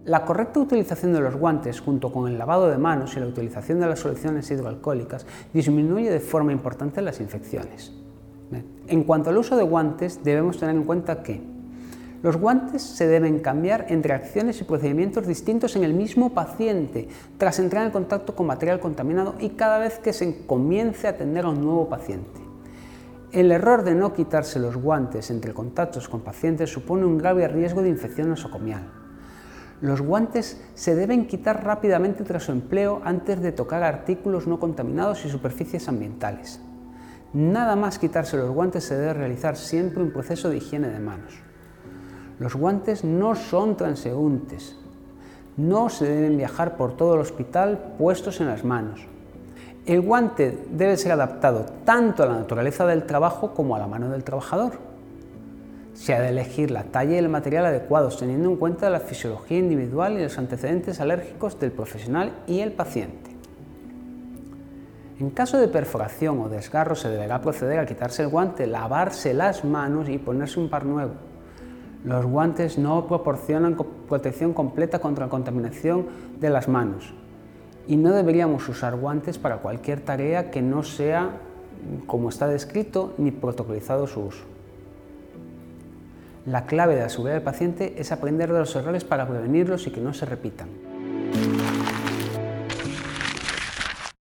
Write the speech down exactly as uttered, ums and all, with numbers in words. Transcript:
La correcta utilización de los guantes, junto con el lavado de manos y la utilización de las soluciones hidroalcohólicas, disminuye de forma importante las infecciones. En cuanto al uso de guantes, debemos tener en cuenta que los guantes se deben cambiar entre acciones y procedimientos distintos en el mismo paciente, tras entrar en contacto con material contaminado y cada vez que se comience a atender a un nuevo paciente. El error de no quitarse los guantes entre contactos con pacientes supone un grave riesgo de infección nosocomial. Los guantes se deben quitar rápidamente tras su empleo antes de tocar artículos no contaminados y superficies ambientales. Nada más quitarse los guantes se debe realizar siempre un proceso de higiene de manos. Los guantes no son transeúntes. No se deben viajar por todo el hospital puestos en las manos. El guante debe ser adaptado tanto a la naturaleza del trabajo como a la mano del trabajador. Se ha de elegir la talla y el material adecuados, teniendo en cuenta la fisiología individual y los antecedentes alérgicos del profesional y el paciente. En caso de perforación o desgarro se deberá proceder a quitarse el guante, lavarse las manos y ponerse un par nuevo. Los guantes no proporcionan protección completa contra la contaminación de las manos y no deberíamos usar guantes para cualquier tarea que no sea como está descrito ni protocolizado su uso. La clave de la seguridad del paciente es aprender de los errores para prevenirlos y que no se repitan.